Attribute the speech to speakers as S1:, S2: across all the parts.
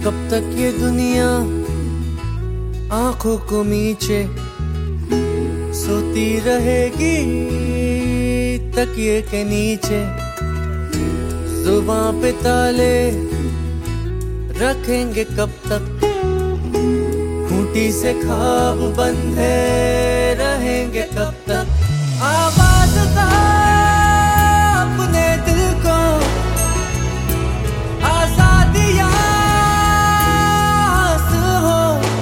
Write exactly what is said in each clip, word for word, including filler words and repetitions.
S1: कब तक ये दुनिया आंखों को मीचे सोती रहेगी तकिए के नीचे। जुबां पे ताले रखेंगे कब तक, खूंटी से ख्वाब बंधे रहेंगे कब तक। आवाज दा अपने दिल को आजादियां हो,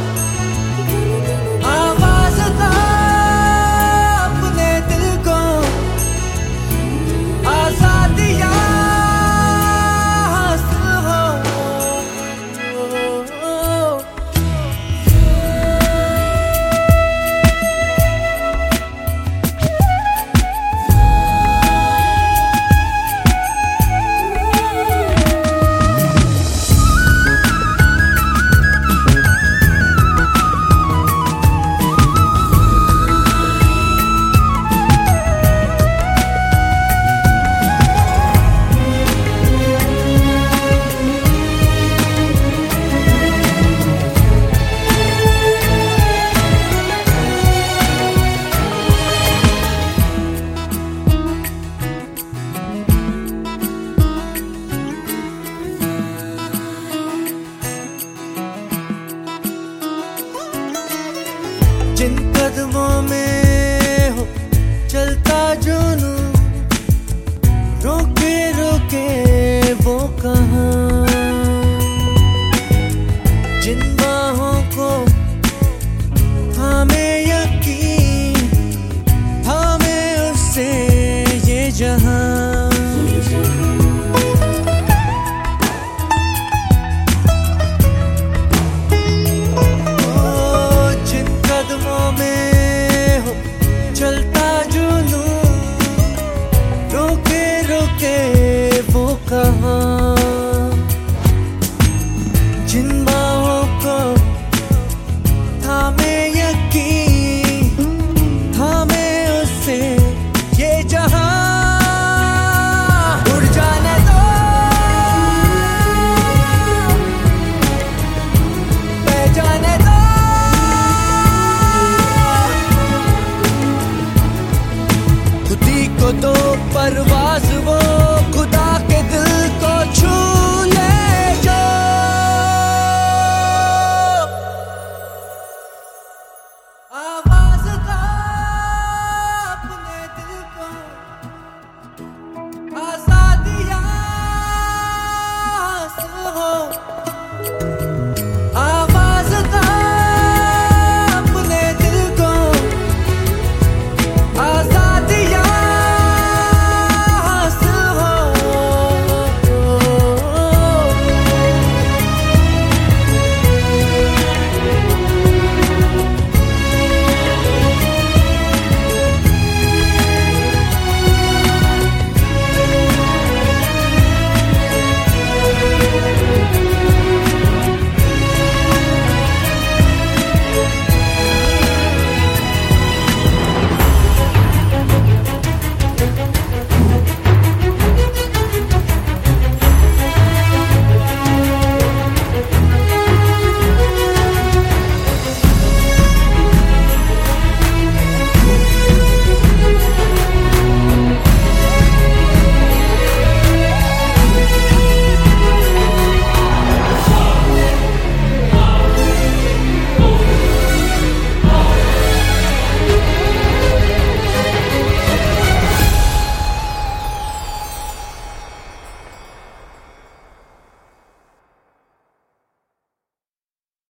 S1: आवाज दा अपने दिल को आजादियां हो। जिन कदमों में हो चलता जुनून,